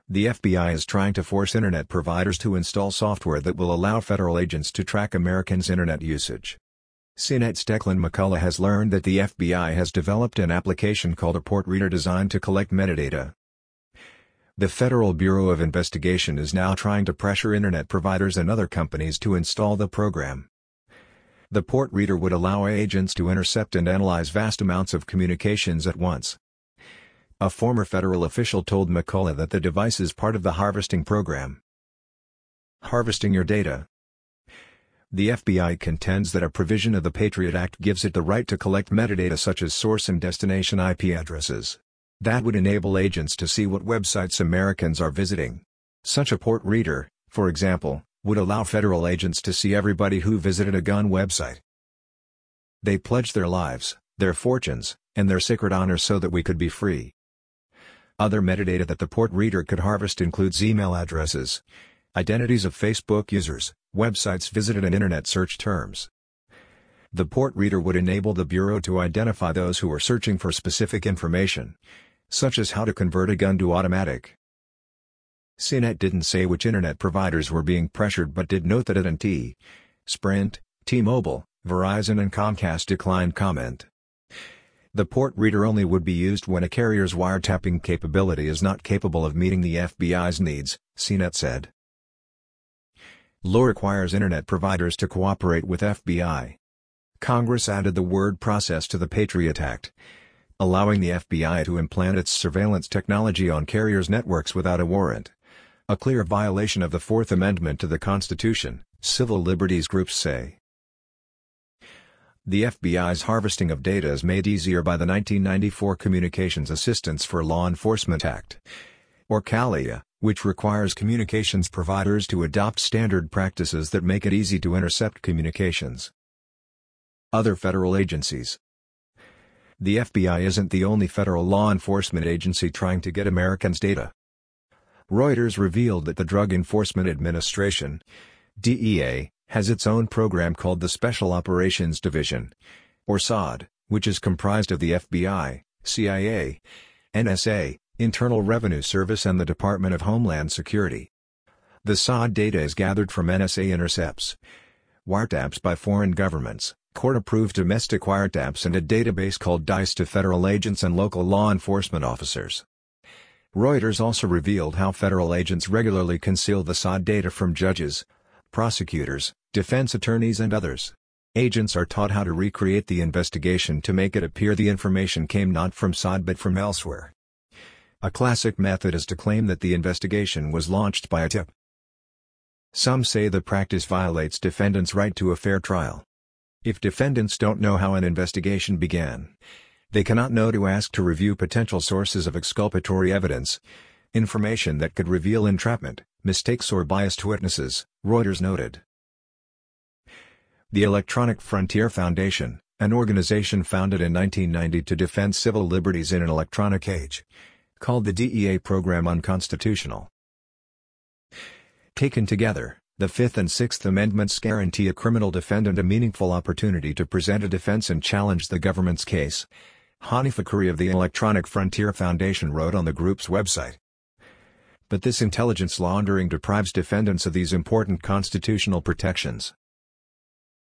The FBI is trying to force internet providers to install software that will allow federal agents to track Americans' internet usage. CNET's Declan McCullough has learned that the FBI has developed an application called a port reader designed to collect metadata. The Federal Bureau of Investigation is now trying to pressure internet providers and other companies to install the program. The port reader would allow agents to intercept and analyze vast amounts of communications at once. A former federal official told McCullough that the device is part of the harvesting program. Harvesting your data. The FBI contends that a provision of the Patriot Act gives it the right to collect metadata such as source and destination IP addresses. That would enable agents to see what websites Americans are visiting. Such a port reader, for example, would allow federal agents to see everybody who visited a gun website. They pledged their lives, their fortunes, and their sacred honor so that we could be free. Other metadata that the port reader could harvest includes email addresses, identities of Facebook users, websites visited and internet search terms. The port reader would enable the Bureau to identify those who are searching for specific information, such as how to convert a gun to automatic. CNET didn't say which internet providers were being pressured but did note that AT&T, Sprint, T-Mobile, Verizon and Comcast declined comment. The port reader only would be used when a carrier's wiretapping capability is not capable of meeting the FBI's needs, CNET said. Law requires internet providers to cooperate with FBI. Congress added the word process to the Patriot Act, allowing the FBI to implant its surveillance technology on carriers' networks without a warrant. A clear violation of the Fourth Amendment to the Constitution, civil liberties groups say. The FBI's harvesting of data is made easier by the 1994 Communications Assistance for Law Enforcement Act, or CALEA, which requires communications providers to adopt standard practices that make it easy to intercept communications. Other federal agencies. The FBI isn't the only federal law enforcement agency trying to get Americans' data. Reuters revealed that the Drug Enforcement Administration, DEA, has its own program called the Special Operations Division, or SOD, which is comprised of the FBI, CIA, NSA, Internal Revenue Service and the Department of Homeland Security. The SOD data is gathered from NSA intercepts, wiretaps by foreign governments, court-approved domestic wiretaps and a database called DICE to federal agents and local law enforcement officers. Reuters also revealed how federal agents regularly conceal the SOD data from judges, prosecutors, defense attorneys and others. Agents are taught how to recreate the investigation to make it appear the information came not from SOD but from elsewhere. A classic method is to claim that the investigation was launched by a tip. Some say the practice violates defendants' right to a fair trial. If defendants don't know how an investigation began, they cannot know to ask to review potential sources of exculpatory evidence, information that could reveal entrapment, mistakes or biased witnesses, Reuters noted. The Electronic Frontier Foundation, an organization founded in 1990 to defend civil liberties in an electronic age, called the DEA program unconstitutional. Taken together, the Fifth and Sixth Amendments guarantee a criminal defendant a meaningful opportunity to present a defense and challenge the government's case, Hani Fakhouri of the Electronic Frontier Foundation wrote on the group's website. But this intelligence laundering deprives defendants of these important constitutional protections.